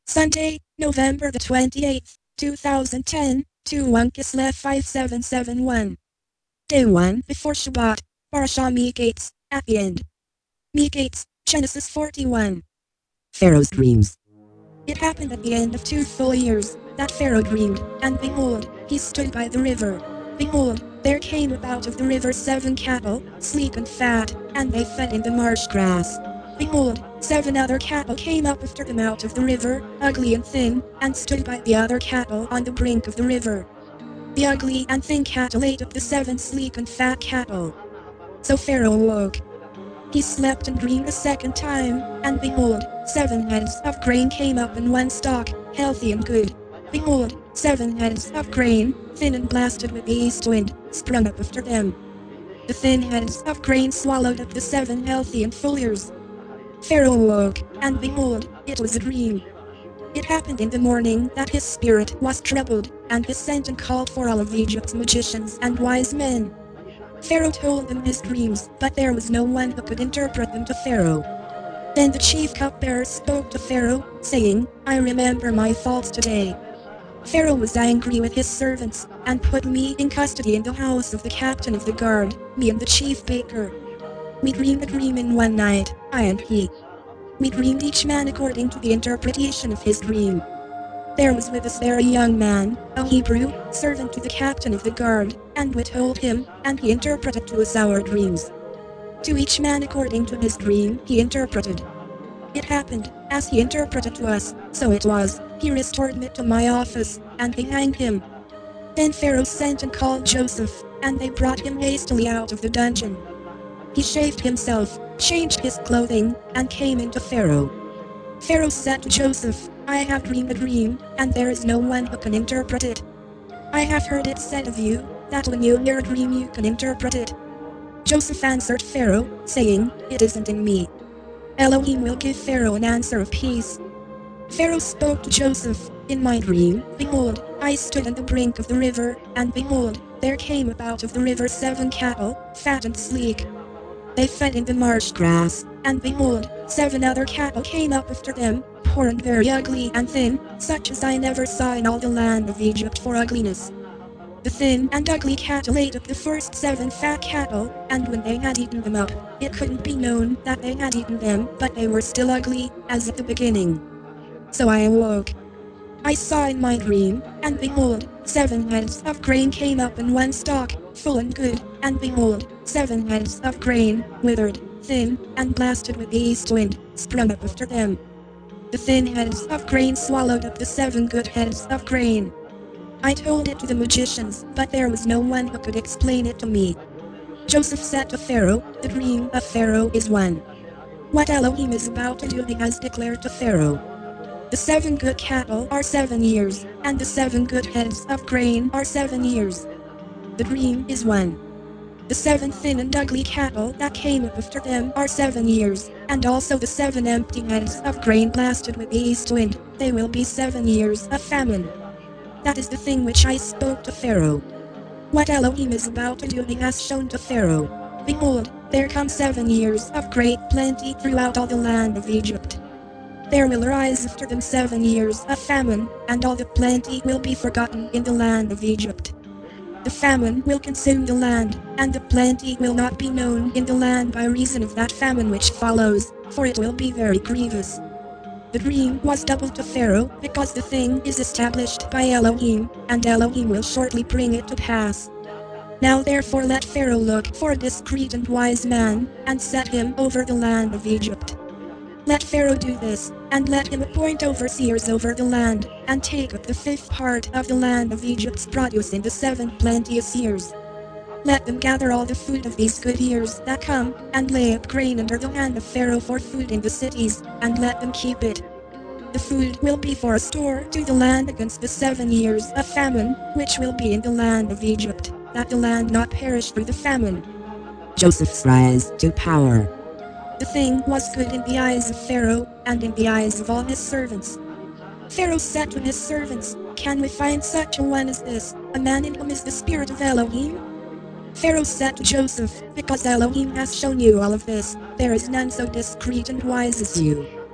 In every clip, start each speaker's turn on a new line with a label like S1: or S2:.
S1: Sunday, November the 28th, 2010, 2 1 Kislev 5771. Day 1 before Shabbat, Parashah Miketz, at the end. Miketz, Genesis 41. Pharaoh's dreams. It happened at the end of 2 full years, that Pharaoh dreamed, and behold, he stood by the river. Behold, there came up out of the river 7 cattle, sleek and fat, and they fed in the marsh grass. Behold, 7 other cattle came up after them out of the river, ugly and thin, and stood by the other cattle on the brink of the river. The ugly and thin cattle ate up the 7 sleek and fat cattle. So Pharaoh awoke. He slept and dreamed a second time, and behold, 7 heads of grain came up in one stalk, healthy and good. Behold, 7 heads of grain, thin and blasted with the east wind, sprung up after them. The thin heads of grain swallowed up the 7 healthy and full ears. Pharaoh awoke, and behold, it was a dream. It happened in the morning that his spirit was troubled, and he sent and called for all of Egypt's magicians and wise men. Pharaoh told them his dreams, but there was no one who could interpret them to Pharaoh. Then the chief cupbearer spoke to Pharaoh, saying, I remember my faults today. Pharaoh was angry with his servants, and put me in custody in the house of the captain of the guard, me and the chief baker. We dreamed a dream in one night, I and he. We dreamed each man according to the interpretation of his dream. There was with us there a young man, a Hebrew, servant to the captain of the guard, and we told him, and he interpreted to us our dreams. To each man according to his dream he interpreted. It happened, as he interpreted to us, so it was, he restored me to my office, and they hanged him. Then Pharaoh sent and called Joseph, and they brought him hastily out of the dungeon. He shaved himself, changed his clothing, and came into Pharaoh. Pharaoh said to Joseph, I have dreamed a dream, and there is no one who can interpret it. I have heard it said of you, that when you hear a dream you can interpret it. Joseph answered Pharaoh, saying, It isn't in me. Elohim will give Pharaoh an answer of peace. Pharaoh spoke to Joseph, In my dream, behold, I stood on the brink of the river, and behold, there came up out of the river 7 cattle, fat and sleek. They fed in the marsh grass, and behold, 7 other cattle came up after them, poor and very ugly and thin, such as I never saw in all the land of Egypt for ugliness. The thin and ugly cattle ate up the first 7 fat cattle, and when they had eaten them up, it couldn't be known that they had eaten them, but they were still ugly, as at the beginning. So I awoke. I saw in my dream, and behold, 7 heads of grain came up in one stalk, full and good, and behold, 7 heads of grain, withered, thin, and blasted with the east wind, sprung up after them. The thin heads of grain swallowed up the 7 good heads of grain. I told it to the magicians, but there was no one who could explain it to me. Joseph said to Pharaoh, The dream of Pharaoh is one. What Elohim is about to do he has declared to Pharaoh. The 7 good cattle are 7 years, and the 7 good heads of grain are 7 years. The dream is one. The 7 thin and ugly cattle that came up after them are 7 years, and also the 7 empty heads of grain blasted with the east wind, they will be 7 years of famine. That is the thing which I spoke to Pharaoh. What Elohim is about to do he has shown to Pharaoh. Behold, there come 7 years of great plenty throughout all the land of Egypt. There will arise after them 7 years of famine, and all the plenty will be forgotten in the land of Egypt. The famine will consume the land, and the plenty will not be known in the land by reason of that famine which follows, for it will be very grievous. The dream was double to Pharaoh, because the thing is established by Elohim, and Elohim will shortly bring it to pass. Now therefore let Pharaoh look for a discreet and wise man, and set him over the land of Egypt. Let Pharaoh do this, and let him appoint overseers over the land, and take up the 5th part of the land of Egypt's produce in the 7 plenteous years. Let them gather all the food of these good years that come, and lay up grain under the hand of Pharaoh for food in the cities, and let them keep it. The food will be for a store to the land against the 7 years of famine, which will be in the land of Egypt, that the land not perish through the famine. Joseph's rise to power. The thing was good in the eyes of Pharaoh, and in the eyes of all his servants. Pharaoh said to his servants, Can we find such a one as this, a man in whom is the spirit of Elohim? Pharaoh said to Joseph, Because Elohim has shown you all of this, there is none so discreet and wise as you.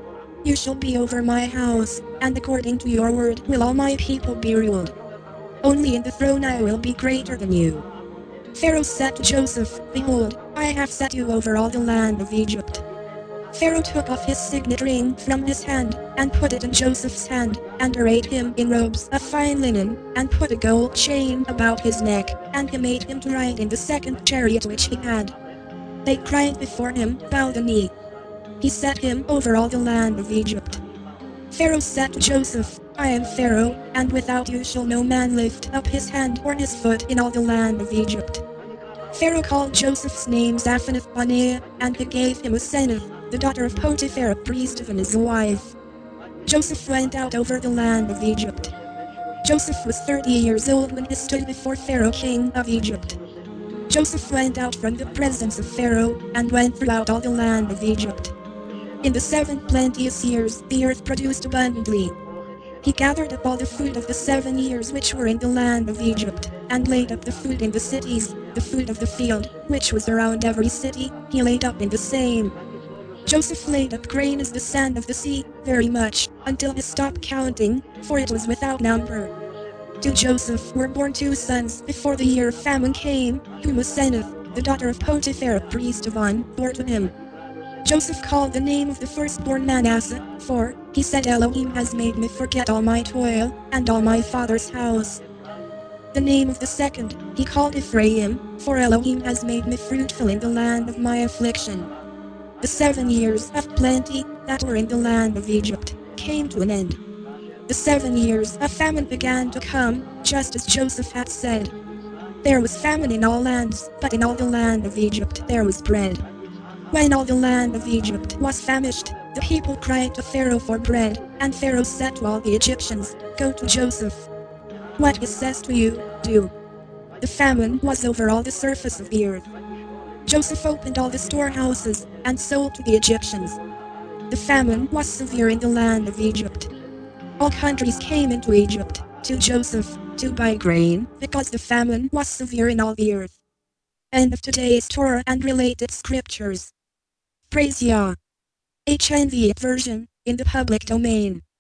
S1: You shall be over my house, and according to your word will all my people be ruled. Only in the throne I will be greater than you. Pharaoh said to Joseph, Behold, I have set you over all the land of Egypt. Pharaoh took off his signet ring from his hand, and put it in Joseph's hand, and arrayed him in robes of fine linen, and put a gold chain about his neck, and he made him to ride in the second chariot which he had. They cried before him, Bow the knee. He set him over all the land of Egypt. Pharaoh said to Joseph, I am Pharaoh, and without you shall no man lift up his hand or his foot in all the land of Egypt. Pharaoh called Joseph's name Zaphenath-Paneah, and he gave him Asenath, the daughter of Potiphar, a priest of him, as a wife. Joseph went out over the land of Egypt. Joseph was 30 years old when he stood before Pharaoh, king of Egypt. Joseph went out from the presence of Pharaoh, and went throughout all the land of Egypt. In the 7 plenteous years the earth produced abundantly. He gathered up all the food of the 7 years which were in the land of Egypt, and laid up the food in the cities, the food of the field, which was around every city, he laid up in the same. Joseph laid up grain as the sand of the sea, very much, until he stopped counting, for it was without number. To Joseph were born 2 sons before the year of famine came, whom Asenath, the daughter of Potiphar, a priest of On, bore to him. Joseph called the name of the firstborn Manasseh, for, he said, Elohim has made me forget all my toil, and all my father's house. The name of the second, he called Ephraim, for Elohim has made me fruitful in the land of my affliction. The 7 years of plenty, that were in the land of Egypt, came to an end. The 7 years of famine began to come, just as Joseph had said. There was famine in all lands, but in all the land of Egypt there was bread. When all the land of Egypt was famished, the people cried to Pharaoh for bread, and Pharaoh said to all the Egyptians, Go to Joseph. What he says to you, do. The famine was over all the surface of the earth. Joseph opened all the storehouses, and sold to the Egyptians. The famine was severe in the land of Egypt. All countries came into Egypt, to Joseph, to buy grain, because the famine was severe in all the earth. End of today's Torah and related scriptures. Praise Yah. HNV version, in the public domain.